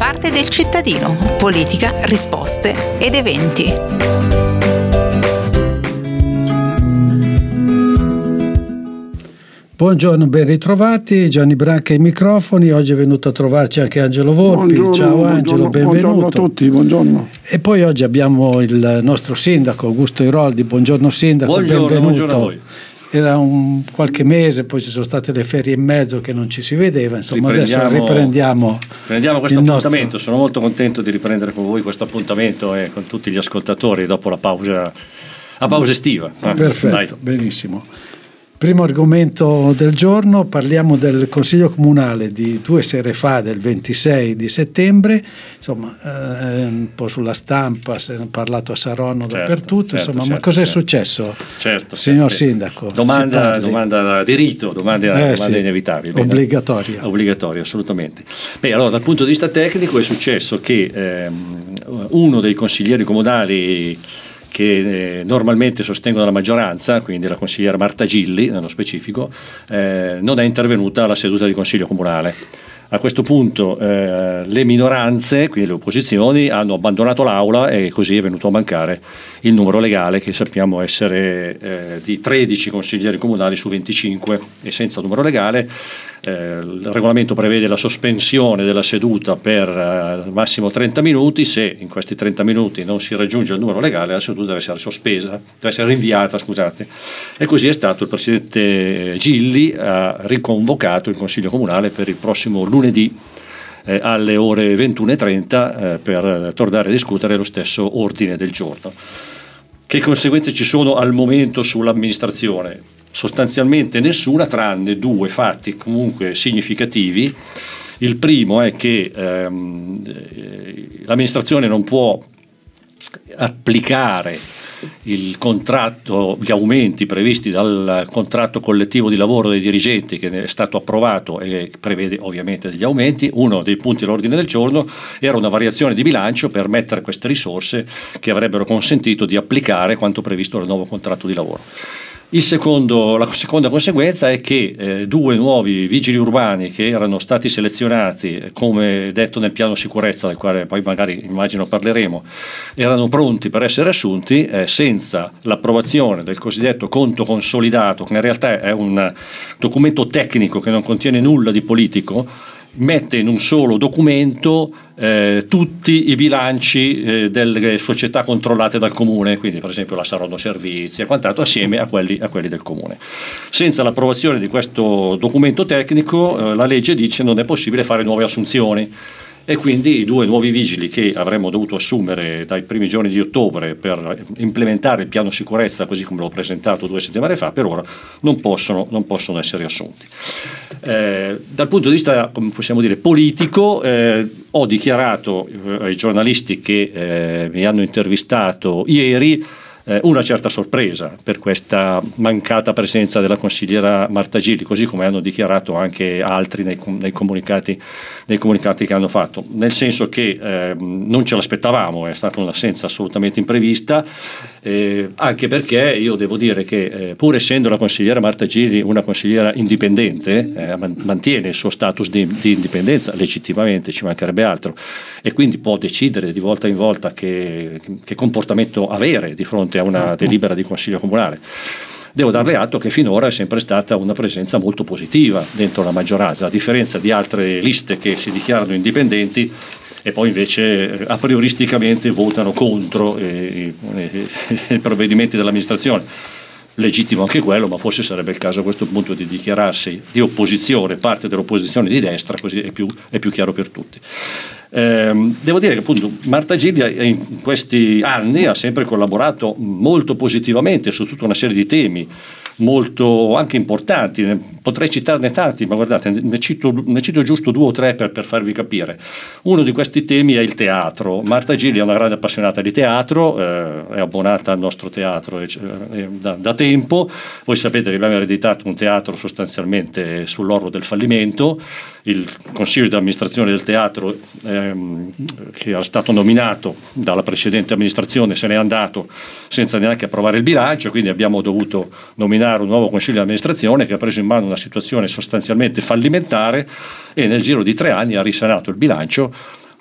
parte del cittadino, politica, risposte ed eventi. Buongiorno, ben ritrovati, Gianni Branca ai microfoni. Oggi è venuto a trovarci anche Angelo Volpi. Buongiorno, ciao Angelo, benvenuto. Buongiorno a tutti, buongiorno. E poi oggi abbiamo il nostro sindaco Augusto Iroldi. Buongiorno sindaco, benvenuto. Buongiorno a voi. Era qualche mese, poi ci sono state le ferie in mezzo che non ci si vedeva, insomma adesso riprendiamo questo appuntamento. Sono molto contento di riprendere con voi questo appuntamento e con tutti gli ascoltatori dopo la pausa estiva. Perfetto, Dai. benissimo. Primo argomento del giorno, parliamo del Consiglio Comunale di 2 sere fa, del 26 di settembre, insomma un po' sulla stampa, se ne è parlato a Saronno, dappertutto, insomma, ma cos'è successo, signor Sindaco? Domanda di rito, domanda sì, inevitabile. Obbligatoria, assolutamente. Beh, allora dal punto di vista tecnico è successo che uno dei consiglieri comunali che normalmente sostengono la maggioranza, quindi la consigliera Marta Gilli nello specifico, non è intervenuta alla seduta di Consiglio Comunale. A questo punto le minoranze, quindi le opposizioni, hanno abbandonato l'aula e così è venuto a mancare il numero legale, che sappiamo essere di 13 consiglieri comunali su 25, e senza numero legale il regolamento prevede la sospensione della seduta per massimo 30 minuti. Se in questi 30 minuti non si raggiunge il numero legale, la seduta deve essere sospesa, deve essere rinviata, scusate. E così è stato. Il presidente Gilli ha riconvocato il Consiglio Comunale per il prossimo lunedì alle ore 21:30 per tornare a discutere lo stesso ordine del giorno. Che conseguenze ci sono al momento sull'amministrazione? Sostanzialmente nessuna, tranne 2 fatti comunque significativi. Il primo è che l'amministrazione non può applicare il contratto, gli aumenti previsti dal contratto collettivo di lavoro dei dirigenti, che è stato approvato e prevede ovviamente degli aumenti. Uno dei punti all'ordine del giorno era una variazione di bilancio per mettere queste risorse che avrebbero consentito di applicare quanto previsto dal nuovo contratto di lavoro. La seconda conseguenza è che 2 nuovi vigili urbani che erano stati selezionati, come detto nel piano sicurezza, del quale poi magari immagino parleremo, erano pronti per essere assunti, senza l'approvazione del cosiddetto conto consolidato, che in realtà è un documento tecnico che non contiene nulla di politico, mette in un solo documento tutti i bilanci delle società controllate dal comune, quindi per esempio la Saronno Servizi e quant'altro, assieme a quelli del comune. Senza l'approvazione di questo documento tecnico la legge dice non è possibile fare nuove assunzioni, e quindi i 2 nuovi vigili che avremmo dovuto assumere dai primi giorni di ottobre per implementare il piano sicurezza così come l'ho presentato 2 settimane fa, per ora non possono essere assunti. Dal punto di vista, come possiamo dire, politico, ho dichiarato ai giornalisti che mi hanno intervistato ieri una certa sorpresa per questa mancata presenza della consigliera Marta Gilli, così come hanno dichiarato anche altri nei comunicati che hanno fatto, nel senso che non ce l'aspettavamo, è stata un'assenza assolutamente imprevista, anche perché io devo dire che pur essendo la consigliera Marta Gilli una consigliera indipendente, mantiene il suo status di indipendenza legittimamente, ci mancherebbe altro, e quindi può decidere di volta in volta che comportamento avere di fronte a una delibera di Consiglio Comunale. Devo darle atto che finora è sempre stata una presenza molto positiva dentro la maggioranza, a differenza di altre liste che si dichiarano indipendenti e poi invece a prioristicamente votano contro i provvedimenti dell'amministrazione. Legittimo anche quello, ma forse sarebbe il caso a questo punto di dichiararsi di opposizione, parte dell'opposizione di destra, così è più chiaro per tutti. Devo dire che appunto Marta Gilli in questi anni ha sempre collaborato molto positivamente su tutta una serie di temi molto anche importanti, potrei citarne tanti, ma guardate, ne cito giusto 2 o 3 per farvi capire. Uno di questi temi è il teatro. Marta Gilli è una grande appassionata di teatro, è abbonata al nostro teatro da tempo. Voi sapete che abbiamo ereditato un teatro sostanzialmente sull'orlo del fallimento. Il consiglio di amministrazione del teatro, che era stato nominato dalla precedente amministrazione, se n'è andato senza neanche approvare il bilancio, quindi abbiamo dovuto nominare un nuovo consiglio di amministrazione che ha preso in mano una situazione sostanzialmente fallimentare e nel giro di 3 anni ha risanato il bilancio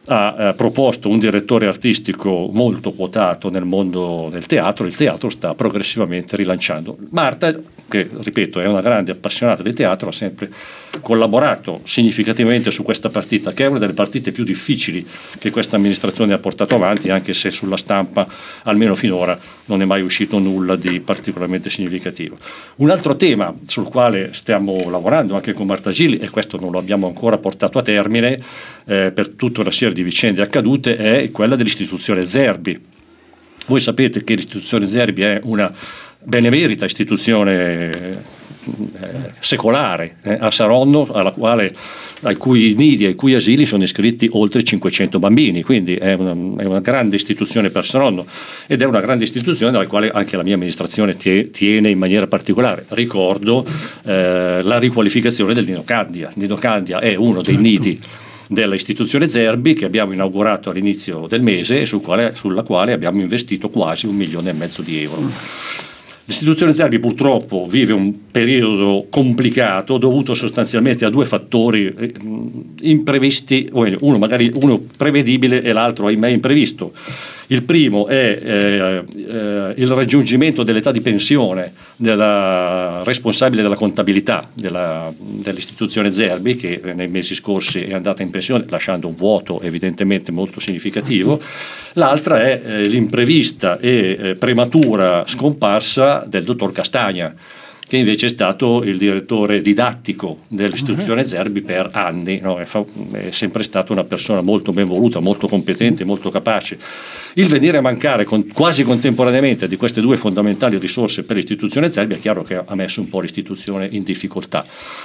ha proposto un direttore artistico molto quotato nel mondo del teatro. Il teatro sta progressivamente rilanciando. Marta, che ripeto è una grande appassionata di teatro, ha sempre collaborato significativamente su questa partita, che è una delle partite più difficili che questa amministrazione ha portato avanti, anche se sulla stampa almeno finora non è mai uscito nulla di particolarmente significativo. Un altro tema sul quale stiamo lavorando anche con Marta Gilli, e questo non lo abbiamo ancora portato a termine per tutta una serie di vicende accadute, è quella dell'istituzione Zerbi. Voi sapete che l'istituzione Zerbi è una benemerita istituzione secolare a Saronno, ai cui nidi, ai cui asili sono iscritti oltre 500 bambini, quindi è una grande istituzione per Saronno, ed è una grande istituzione alla quale anche la mia amministrazione tiene in maniera particolare. Ricordo la riqualificazione del Nino Candia. Nino Candia è uno dei nidi della istituzione Zerbi, che abbiamo inaugurato all'inizio del mese e sulla quale abbiamo investito quasi 1,5 milioni di euro. L'istituzione Zerbi purtroppo vive un periodo complicato dovuto sostanzialmente a due fattori imprevisti, uno prevedibile e l'altro ahimè imprevisto. Il primo è il raggiungimento dell'età di pensione della responsabile della contabilità dell'istituzione Zerbi, che nei mesi scorsi è andata in pensione lasciando un vuoto evidentemente molto significativo. L'altra è l'imprevista e prematura scomparsa del dottor Castagna, che invece è stato il direttore didattico dell'istituzione Zerbi per anni, no? È sempre stata una persona molto ben voluta, molto competente, molto capace. Il venire a mancare quasi contemporaneamente di queste due fondamentali risorse per l'istituzione Zerbi è chiaro che ha messo un po' l'istituzione in difficoltà.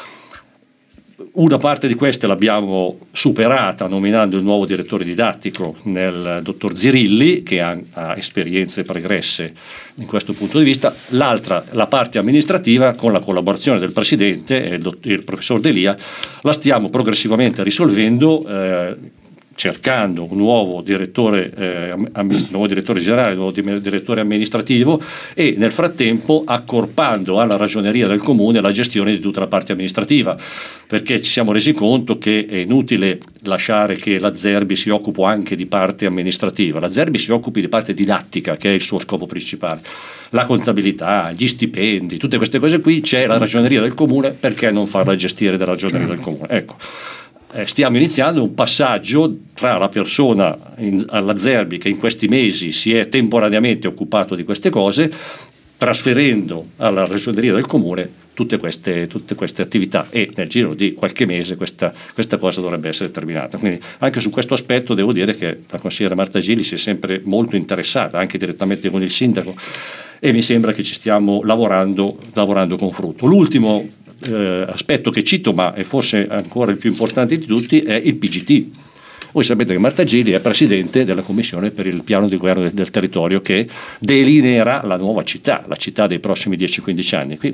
Una parte di queste l'abbiamo superata nominando il nuovo direttore didattico nel dottor Zirilli, che ha esperienze pregresse in questo punto di vista. L'altra, la parte amministrativa, con la collaborazione del presidente e il professor Delia, la stiamo progressivamente risolvendo, cercando un nuovo direttore generale, un nuovo direttore amministrativo, e nel frattempo accorpando alla ragioneria del comune la gestione di tutta la parte amministrativa, perché ci siamo resi conto che è inutile lasciare che la Zerbi si occupi anche di parte amministrativa. La Zerbi si occupi di parte didattica, che è il suo scopo principale. La contabilità, gli stipendi, tutte queste cose qui, c'è la ragioneria del comune, perché non farla gestire dalla ragioneria del comune? Ecco. Stiamo iniziando un passaggio tra la persona alla Zerbi che in questi mesi si è temporaneamente occupato di queste cose, trasferendo alla ragioneria del comune tutte queste attività, e nel giro di qualche mese questa cosa dovrebbe essere terminata. Quindi anche su questo aspetto devo dire che la consigliera Marta Gilli si è sempre molto interessata, anche direttamente con il sindaco, e mi sembra che ci stiamo lavorando con frutto. L'ultimo aspetto che cito, ma è forse ancora il più importante di tutti, è il PGT. Voi sapete che Marta Gilli è presidente della commissione per il piano di governo del territorio, che delineerà la nuova città, la città dei prossimi 10-15 anni. Qui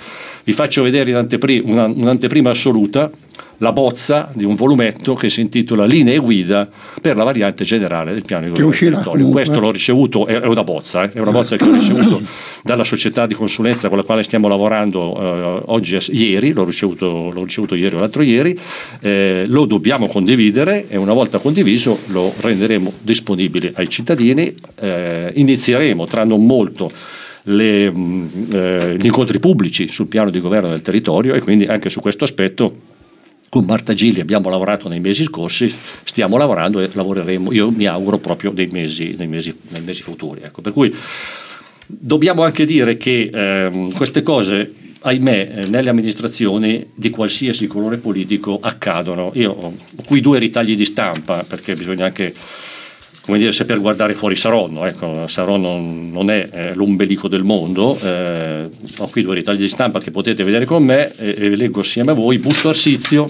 vi faccio vedere in un'anteprima assoluta la bozza di un volumetto che si intitola Linee guida per la variante generale del piano di governo del territorio. Questo l'ho ricevuto, è una bozza che ho ricevuto dalla società di consulenza con la quale stiamo lavorando ieri, l'ho ricevuto ieri o l'altro ieri, lo dobbiamo condividere, e una volta condiviso lo renderemo disponibile ai cittadini. Inizieremo tra non molto gli incontri pubblici sul piano di governo del territorio, e quindi anche su questo aspetto con Marta Gilli abbiamo lavorato nei mesi scorsi, stiamo lavorando e lavoreremo, io mi auguro, proprio nei mesi futuri. Ecco, per cui dobbiamo anche dire che queste cose, ahimè, nelle amministrazioni di qualsiasi colore politico accadono. Io ho qui due ritagli di stampa, perché bisogna anche, come dire, saper guardare fuori Saronno. Ecco, Saronno non è l'ombelico del mondo. Ho qui due ritagli di stampa che potete vedere con me, e leggo assieme a voi. Busto Arsizio,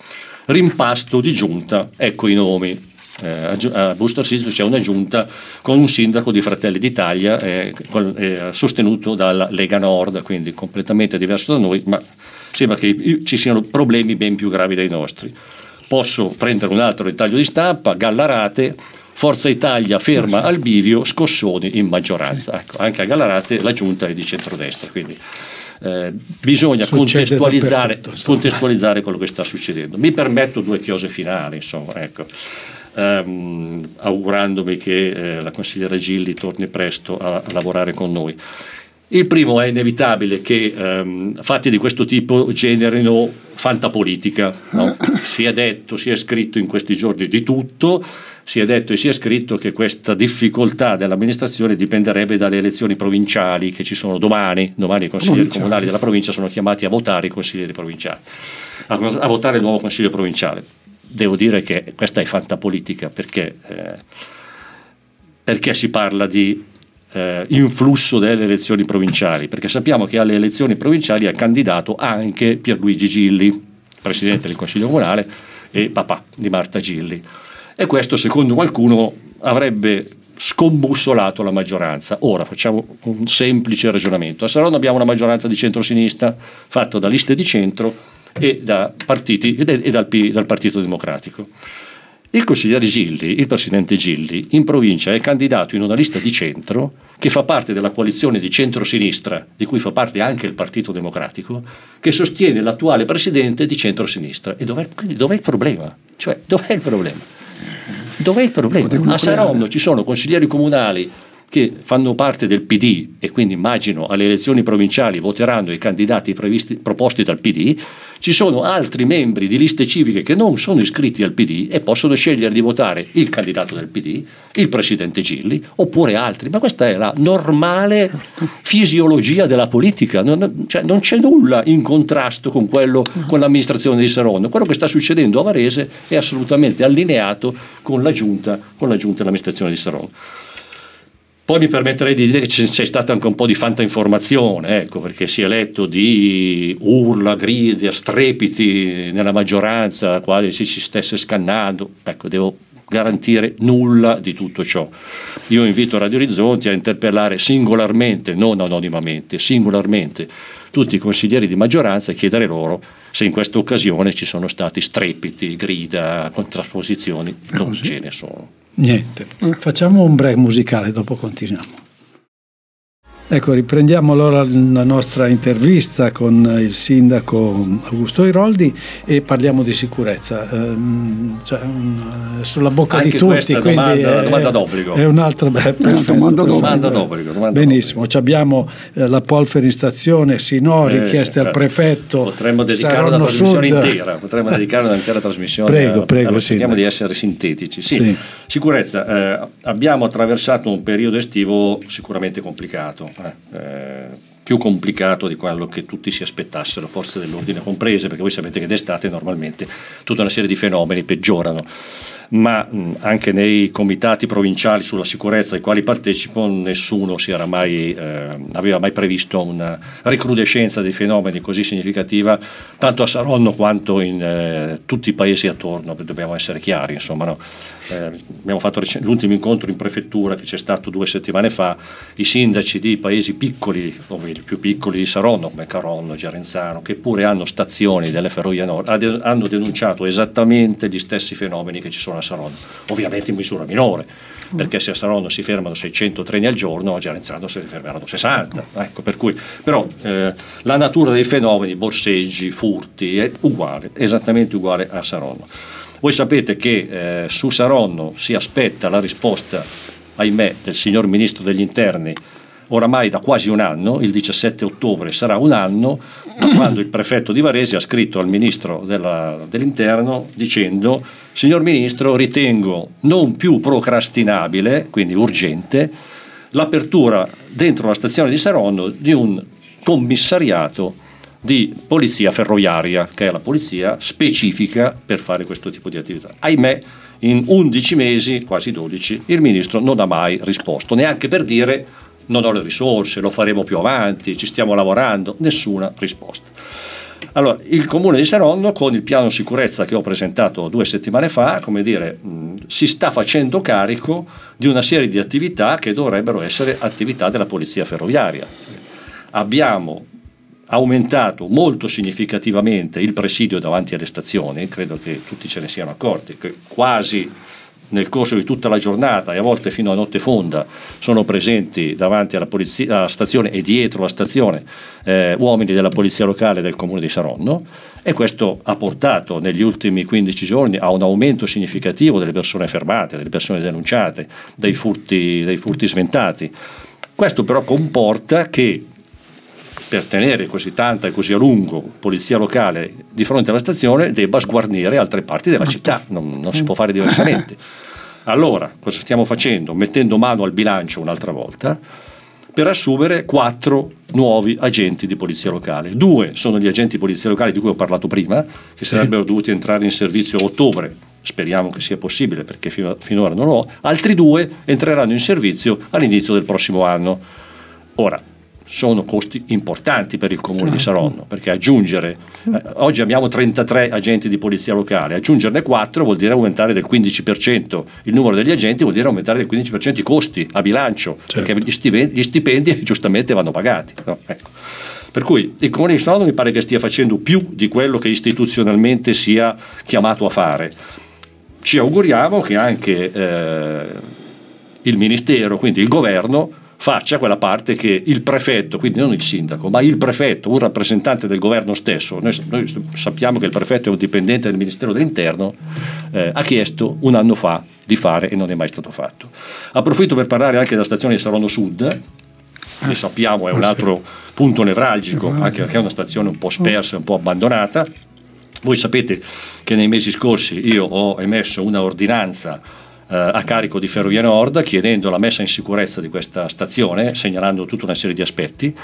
rimpasto di giunta, ecco i nomi. A Busto Arsizio c'è una giunta con un sindaco di Fratelli d'Italia sostenuto dalla Lega Nord, quindi completamente diverso da noi, ma sembra che ci siano problemi ben più gravi dei nostri. Posso prendere un altro ritaglio di stampa: Gallarate, Forza Italia ferma al bivio, scossoni in maggioranza. Ecco, anche a Gallarate la giunta è di centrodestra, quindi bisogna contestualizzare quello che sta succedendo. Mi permetto due chiose finali, insomma, ecco. augurandomi che la consigliera Gilli torni presto a lavorare con noi. Il primo è inevitabile che fatti di questo tipo generino fantapolitica, no? Si è detto, si è scritto in questi giorni di tutto, si è detto e si è scritto che questa difficoltà dell'amministrazione dipenderebbe dalle elezioni provinciali che ci sono domani i consiglieri comunali della provincia sono chiamati a votare i consiglieri provinciali, a votare il nuovo consiglio provinciale. Devo dire che questa è fantapolitica perché si parla di influsso delle elezioni provinciali, perché sappiamo che alle elezioni provinciali è candidato anche Pierluigi Gilli, presidente del Consiglio Comunale e papà di Marta Gilli, e questo secondo qualcuno avrebbe scombussolato la maggioranza. Ora facciamo un semplice ragionamento: a Saronno abbiamo una maggioranza di centrosinistra fatta da liste di centro e da partiti e dal Partito Democratico. Il consigliere Gilli, il presidente Gilli, in provincia è candidato in una lista di centro che fa parte della coalizione di centrosinistra, di cui fa parte anche il Partito Democratico, che sostiene l'attuale presidente di centrosinistra. E dov'è il problema? Cioè, dov'è il problema? Dov'è il problema? A Saronno ci sono consiglieri comunali che fanno parte del PD e quindi immagino alle elezioni provinciali voteranno i candidati proposti dal PD. Ci sono altri membri di liste civiche che non sono iscritti al PD e possono scegliere di votare il candidato del PD, il presidente Gilli, oppure altri. Ma questa è la normale fisiologia della politica. Non c'è nulla in contrasto con l'amministrazione di Saronno. Quello che sta succedendo a Varese è assolutamente allineato con la giunta dell'amministrazione di Saronno. Poi mi permetterei di dire che c'è stata anche un po' di fantainformazione, perché si è letto di urla, grida, strepiti nella maggioranza, quale si stesse scannando. Devo garantire nulla di tutto ciò. Io invito Radio Orizzonti a interpellare singolarmente, non anonimamente, singolarmente tutti i consiglieri di maggioranza e chiedere loro se in questa occasione ci sono stati strepiti, grida, contrapposizioni. Non ce ne sono. Niente. Facciamo un break musicale, dopo continuiamo. Ecco, riprendiamo allora la nostra intervista con il sindaco Augusto Iroldi e parliamo di sicurezza. Sulla bocca anche di tutti, quindi domanda d'obbligo. È un'altra domanda d'obbligo. Benissimo, abbiamo la Polfer in stazione, no, richieste al prefetto. Potremmo dedicare una trasmissione intera. Un'intera trasmissione. Prego, cerchiamo di essere sintetici. Sì. Sicurezza. Abbiamo attraversato un periodo estivo sicuramente complicato. Più complicato di quello che tutti si aspettassero, forze dell'ordine comprese, perché voi sapete che d'estate normalmente tutta una serie di fenomeni peggiorano, ma anche nei comitati provinciali sulla sicurezza ai quali partecipo nessuno aveva mai previsto una recrudescenza dei fenomeni così significativa tanto a Saronno quanto in tutti i paesi attorno, dobbiamo essere chiari, insomma, no? Abbiamo fatto l'ultimo incontro in prefettura che c'è stato 2 settimane fa, i sindaci di paesi piccoli, o i più piccoli di Saronno come Caronno, Gerenzano, che pure hanno stazioni delle Ferrovie Nord, hanno denunciato esattamente gli stessi fenomeni che ci sono a Saronno, ovviamente in misura minore, perché se a Saronno si fermano 600 treni al giorno, a Gerenzano se ne fermeranno 60. Per cui, però la natura dei fenomeni, borseggi, furti, è uguale, esattamente uguale a Saronno. Voi sapete che su Saronno si aspetta la risposta, ahimè, del signor Ministro degli Interni oramai da quasi un anno. Il 17 ottobre sarà un anno da quando il prefetto di Varese ha scritto al Ministro dell'Interno dicendo: signor Ministro, ritengo non più procrastinabile, quindi urgente, l'apertura dentro la stazione di Saronno di un commissariato di polizia ferroviaria, che è la polizia specifica per fare questo tipo di attività. Ahimè, in 11 mesi, quasi 12, il Ministro non ha mai risposto, neanche per dire non ho le risorse, lo faremo più avanti, ci stiamo lavorando, nessuna risposta. Allora, il Comune di Saronno, con il piano sicurezza che ho presentato 2 settimane fa, si sta facendo carico di una serie di attività che dovrebbero essere attività della polizia ferroviaria. Abbiamo aumentato molto significativamente il presidio davanti alle stazioni, credo che tutti ce ne siano accorti, che quasi nel corso di tutta la giornata e a volte fino a notte fonda sono presenti davanti alla stazione e dietro la stazione uomini della polizia locale del comune di Saronno, e questo ha portato negli ultimi 15 giorni a un aumento significativo delle persone fermate, delle persone denunciate, dei furti sventati. Questo però comporta che per tenere così tanta e così a lungo polizia locale di fronte alla stazione debba sguarnire altre parti della città, non si può fare diversamente. Allora, cosa stiamo facendo? Mettendo mano al bilancio un'altra volta per assumere 4 nuovi agenti di polizia locale. 2 sono gli agenti di polizia locale di cui ho parlato prima, che sarebbero dovuti entrare in servizio a ottobre. Speriamo che sia possibile, perché finora non ho. Altri 2 entreranno in servizio all'inizio del prossimo anno. Ora, sono costi importanti per il comune di Saronno, perché aggiungere oggi abbiamo 33 agenti di polizia locale, aggiungerne 4 vuol dire aumentare del 15% il numero degli agenti, vuol dire aumentare del 15% i costi a bilancio, certo, perché gli stipendi giustamente vanno pagati, no? Ecco. Per cui il comune di Saronno mi pare che stia facendo più di quello che istituzionalmente sia chiamato a fare. Ci auguriamo che anche il ministero, quindi il governo, faccia quella parte che il prefetto, quindi non il sindaco, ma il prefetto, un rappresentante del governo stesso, noi sappiamo che il prefetto è un dipendente del Ministero dell'Interno, ha chiesto un anno fa di fare e non è mai stato fatto. Approfitto per parlare anche della stazione di Saronno Sud, che sappiamo è un altro punto nevralgico, anche perché è una stazione un po' spersa, un po' abbandonata. Voi sapete che nei mesi scorsi io ho emesso una ordinanza a carico di Ferrovie Nord chiedendo la messa in sicurezza di questa stazione, segnalando tutta una serie di aspetti.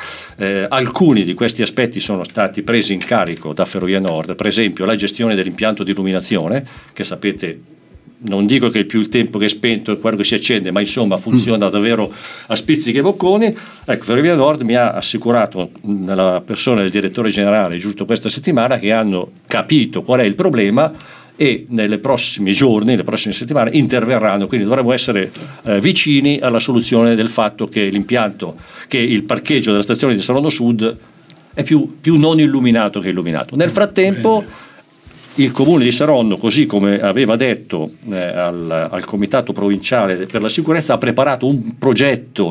Alcuni di questi aspetti sono stati presi in carico da Ferrovie Nord, per esempio la gestione dell'impianto di illuminazione, che sapete, non dico che il tempo che è spento è quello che si accende, ma insomma funziona davvero a spizzichi e bocconi. Ecco, Ferrovie Nord mi ha assicurato, nella persona del direttore generale, giusto questa settimana, che hanno capito qual è il problema e nei prossimi giorni, nelle prossime settimane interverranno, quindi dovremmo essere vicini alla soluzione del fatto che l'impianto, che il parcheggio della stazione di Saronno Sud è più non illuminato che illuminato. Nel frattempo il comune di Saronno, così come aveva detto al comitato provinciale per la sicurezza, ha preparato un progetto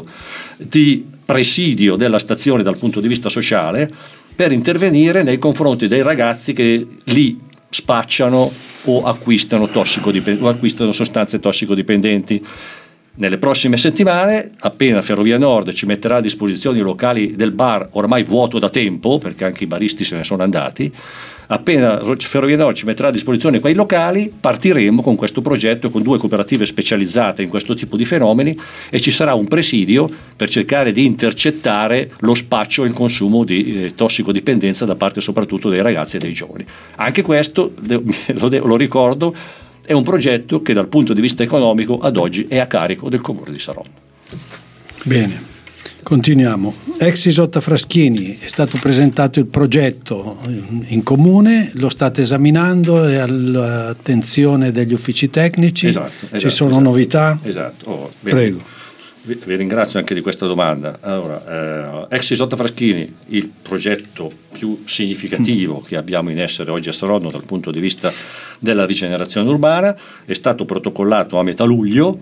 di presidio della stazione dal punto di vista sociale per intervenire nei confronti dei ragazzi che lì spacciano o acquistano sostanze tossicodipendenti. Nelle prossime settimane, appena Ferrovia Nord ci metterà a disposizione i locali del bar, ormai vuoto da tempo perché anche i baristi se ne sono andati, appena Ferrovia Nord ci metterà a disposizione quei locali, partiremo con questo progetto con 2 cooperative specializzate in questo tipo di fenomeni e ci sarà un presidio per cercare di intercettare lo spaccio e il consumo di tossicodipendenza da parte soprattutto dei ragazzi e dei giovani. Anche questo, lo ricordo, è un progetto che dal punto di vista economico ad oggi è a carico del comune di Saronno. Bene, continuiamo. Ex Isotta Fraschini, è stato presentato il progetto in comune, lo state esaminando, è all'attenzione degli uffici tecnici, ci sono novità? Esatto. Prego. Vi ringrazio anche di questa domanda. Allora, ex Isotta Fraschini, il progetto più significativo che abbiamo in essere oggi a Saronno dal punto di vista della rigenerazione urbana, è stato protocollato a metà luglio,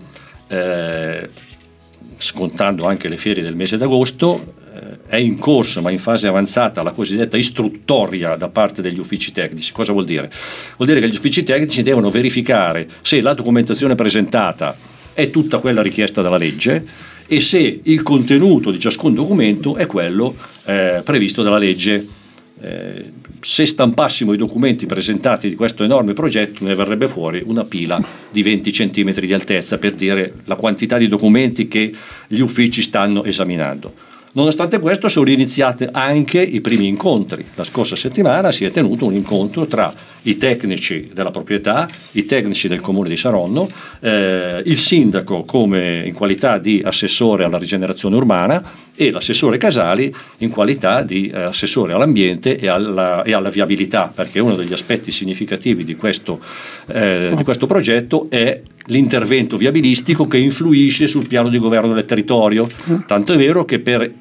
scontando anche le ferie del mese d'agosto. È in corso ma in fase avanzata la cosiddetta istruttoria da parte degli uffici tecnici. Cosa vuol dire? Vuol dire che gli uffici tecnici devono verificare se la documentazione presentata è tutta quella richiesta dalla legge e se il contenuto di ciascun documento è quello previsto dalla legge. Se stampassimo i documenti presentati di questo enorme progetto ne verrebbe fuori una pila di 20 centimetri di altezza, per dire la quantità di documenti che gli uffici stanno esaminando. Nonostante questo sono iniziati anche i primi incontri. La scorsa settimana si è tenuto un incontro tra i tecnici della proprietà, i tecnici del comune di Saronno, il sindaco come in qualità di assessore alla rigenerazione urbana e l'assessore Casali in qualità di assessore all'ambiente e alla viabilità, perché uno degli aspetti significativi di questo progetto è l'intervento viabilistico che influisce sul piano di governo del territorio, tanto è vero che per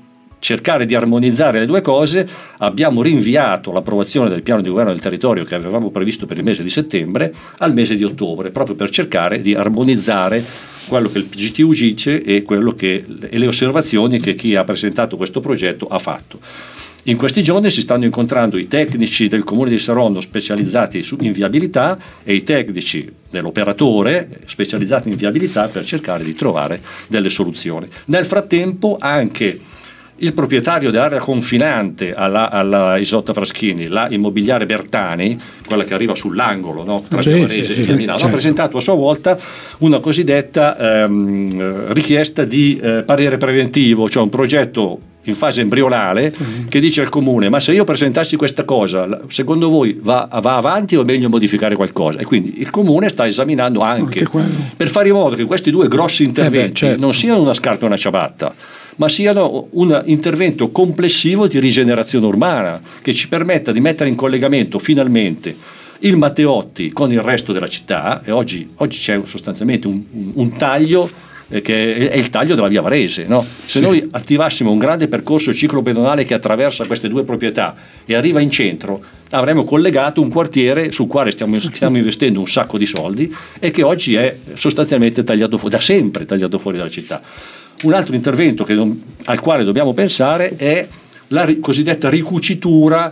cercare di armonizzare le due cose, abbiamo rinviato l'approvazione del piano di governo del territorio che avevamo previsto per il mese di settembre al mese di ottobre, proprio per cercare di armonizzare quello che il GTU dice e le osservazioni che chi ha presentato questo progetto ha fatto. In questi giorni si stanno incontrando i tecnici del Comune di Saronno specializzati in viabilità e i tecnici dell'operatore specializzati in viabilità per cercare di trovare delle soluzioni. Nel frattempo anche il proprietario dell'area confinante alla Isotta Fraschini, la Immobiliare Bertani, quella che arriva sull'angolo, no? Tra Varese e via Milano, certo, ha presentato a sua volta una cosiddetta richiesta di parere preventivo, cioè un progetto in fase embrionale che dice al comune: ma se io presentassi questa cosa, secondo voi va avanti o è meglio modificare qualcosa? E quindi il comune sta esaminando anche per fare in modo che questi due grossi interventi certo, non siano una scarpa e una ciabatta, ma siano un intervento complessivo di rigenerazione urbana che ci permetta di mettere in collegamento finalmente il Matteotti con il resto della città. E oggi c'è sostanzialmente un taglio che è il taglio della via Varese, no? Se noi attivassimo un grande percorso ciclopedonale che attraversa queste due proprietà e arriva in centro, avremmo collegato un quartiere sul quale stiamo investendo un sacco di soldi e che oggi è sostanzialmente tagliato fuori, da sempre tagliato fuori dalla città. Un altro intervento al quale dobbiamo pensare è la cosiddetta ricucitura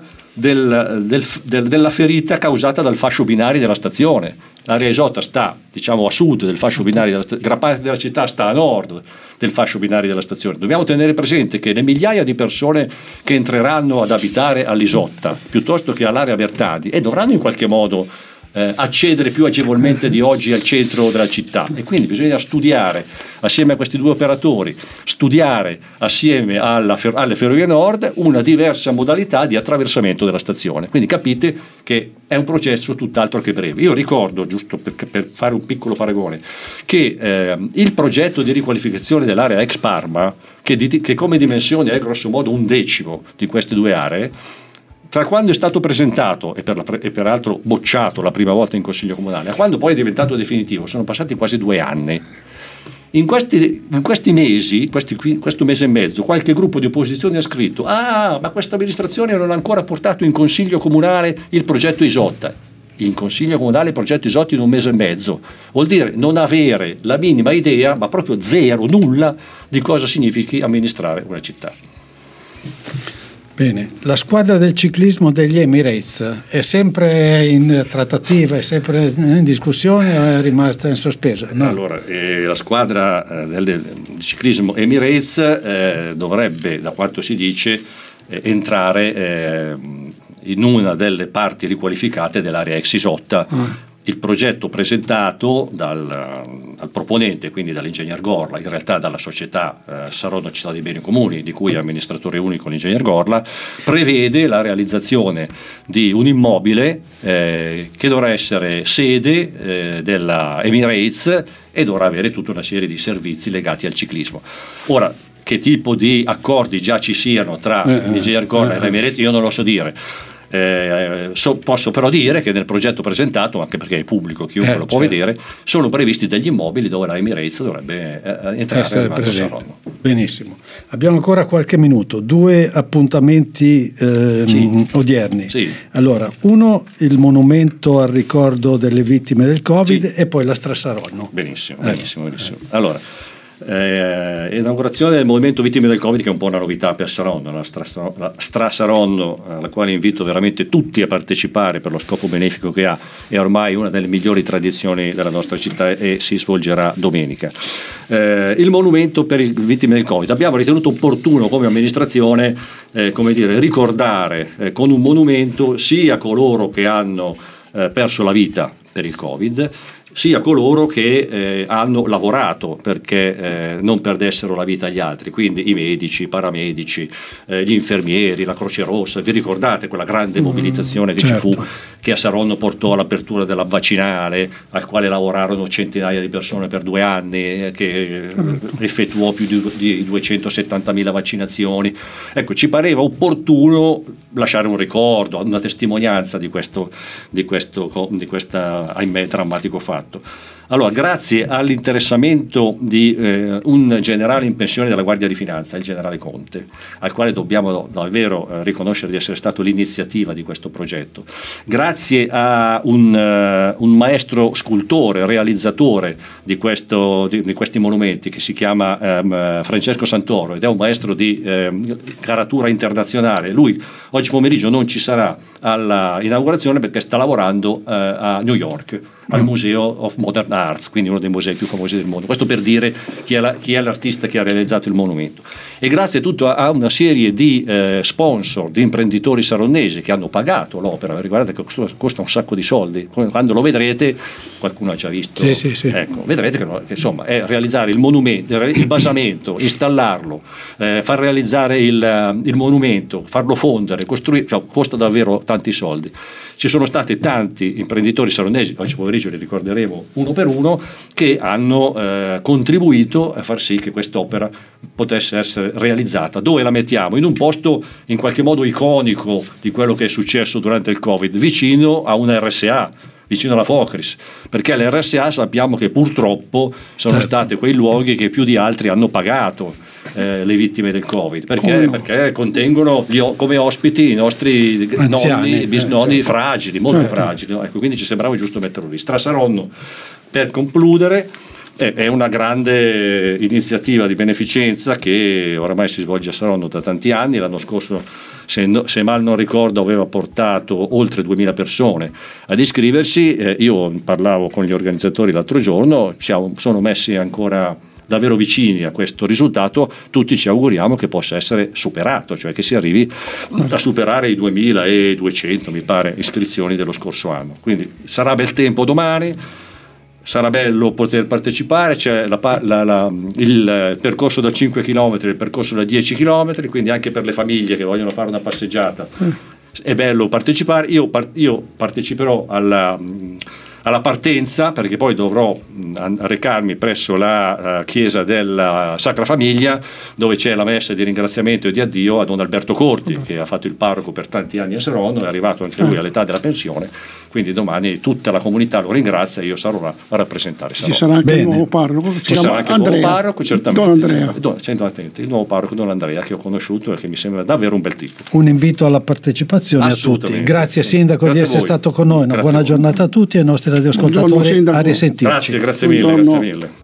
della ferita causata dal fascio binario della stazione. L'area Isotta sta, diciamo, a sud del fascio binario della stazione, gran parte della città sta a nord del fascio binario della stazione. Dobbiamo tenere presente che le migliaia di persone che entreranno ad abitare all'Isotta piuttosto che all'area Bertani e dovranno in qualche modo accedere più agevolmente di oggi al centro della città, e quindi bisogna studiare assieme a questi due operatori, studiare assieme alle Ferrovie Nord una diversa modalità di attraversamento della stazione. Quindi capite che è un processo tutt'altro che breve. Io ricordo, giusto per fare un piccolo paragone, che il progetto di riqualificazione dell'area ex Parma, che come dimensione è grosso modo 1/10 di queste due aree, tra quando è stato presentato e peraltro bocciato la prima volta in Consiglio Comunale a quando poi è diventato definitivo sono passati quasi 2 anni. In questi mesi, questo mese e mezzo, qualche gruppo di opposizione ha scritto: ma questa amministrazione non ha ancora portato in Consiglio Comunale il progetto Isotta. In Consiglio Comunale il progetto Isotta in 1 mese e mezzo vuol dire non avere la minima idea, ma proprio zero, nulla, di cosa significhi amministrare una città. Bene, la squadra del ciclismo degli Emirates è sempre in trattativa, è sempre in discussione o è rimasta in sospeso? No. Allora, la squadra del ciclismo Emirates dovrebbe, da quanto si dice, entrare in una delle parti riqualificate dell'area ex Isotta. Il progetto presentato dal proponente, quindi dall'ingegner Gorla, in realtà dalla società Saronno Città dei Beni Comuni, di cui è amministratore unico l'ingegner Gorla, prevede la realizzazione di un immobile che dovrà essere sede della Emirates e dovrà avere tutta una serie di servizi legati al ciclismo. Ora, che tipo di accordi già ci siano tra l'ingegner Gorla e l'Emirates io non lo so dire. Posso però dire che nel progetto presentato, anche perché è pubblico, chiunque lo può vedere, sono previsti degli immobili dove la Emirates dovrebbe entrare nel Saronno. Benissimo, abbiamo ancora qualche minuto, 2 appuntamenti odierni. Sì. Allora, uno, il monumento al ricordo delle vittime del Covid, e poi la Strasaronno. Benissimo. Allora, inaugurazione del movimento vittime del Covid, che è un po' una novità per Saronno, la Strasaronno, alla quale invito veramente tutti a partecipare per lo scopo benefico che ha, è ormai una delle migliori tradizioni della nostra città e si svolgerà domenica. Il monumento per le vittime del Covid, abbiamo ritenuto opportuno come amministrazione ricordare con un monumento sia coloro che hanno perso la vita per il Covid, sia coloro che hanno lavorato perché non perdessero la vita agli altri, quindi i medici, i paramedici, gli infermieri, la Croce Rossa. Vi ricordate quella grande mobilitazione che ci fu, che a Saronno portò all'apertura della vaccinale, al quale lavorarono centinaia di persone per 2 anni, che effettuò più di 270.000 vaccinazioni. Ecco, ci pareva opportuno lasciare un ricordo, una testimonianza di questo ahimè drammatico fatto. Allora, grazie all'interessamento di un generale in pensione della Guardia di Finanza, il generale Conte, al quale dobbiamo davvero riconoscere di essere stato l'iniziativa di questo progetto, grazie a un maestro scultore, realizzatore di questi monumenti, che si chiama Francesco Santoro, ed è un maestro di caratura internazionale. Lui oggi pomeriggio non ci sarà all'inaugurazione perché sta lavorando a New York, al Museo of Modern Arts, quindi uno dei musei più famosi del mondo. Questo per dire chi è l'artista che ha realizzato il monumento. E grazie a una serie di sponsor, di imprenditori saronnesi che hanno pagato l'opera. Guardate che costa un sacco di soldi. Quando lo vedrete, qualcuno ha già visto. Sì. Ecco, vedrete che insomma è realizzare il monumento, il basamento, installarlo, far realizzare il monumento, farlo fondere, costruire, cioè, costa davvero tanti soldi. Ci sono stati tanti imprenditori saronnesi, oggi pomeriggio li ricorderemo uno per uno, che hanno contribuito a far sì che quest'opera potesse essere realizzata. Dove la mettiamo? In un posto in qualche modo iconico di quello che è successo durante il Covid, vicino a una RSA, vicino alla Focris, perché le RSA sappiamo che purtroppo sono state quei luoghi che più di altri hanno pagato le vittime del Covid, perché contengono come ospiti i nostri nonni, bisnonni fragili, molto fragili. Ecco, quindi ci sembrava giusto metterlo lì. Strassaronno, per concludere, è una grande iniziativa di beneficenza che oramai si svolge a Saronno da tanti anni. L'anno scorso, se mal non ricordo, aveva portato oltre 2000 persone ad iscriversi. Io parlavo con gli organizzatori l'altro giorno, sono messi ancora davvero vicini a questo risultato. Tutti ci auguriamo che possa essere superato, cioè che si arrivi a superare i 2200, mi pare, iscrizioni dello scorso anno. Quindi sarà bel tempo domani, sarà bello poter partecipare. C'è il percorso da 5 km, il percorso da 10 km, quindi anche per le famiglie che vogliono fare una passeggiata è bello partecipare. Io parteciperò alla partenza, perché poi dovrò recarmi presso la chiesa della Sacra Famiglia, dove c'è la messa di ringraziamento e di addio a Don Alberto Corti, che ha fatto il parroco per tanti anni a Saronno, è arrivato anche lui all'età della pensione, quindi domani tutta la comunità lo ringrazia e io sarò là a rappresentare Saronno. Ci sarà anche il nuovo parroco, ci sarà anche il nuovo parroco, certamente. Don Andrea. Il nuovo parroco Don Andrea, che ho conosciuto e che mi sembra davvero un bel tipo. Un invito alla partecipazione a tutti. Grazie Sindaco di essere stato con noi, una buona giornata a tutti e ai nostri radioascoltatori, a risentirci. Grazie mille.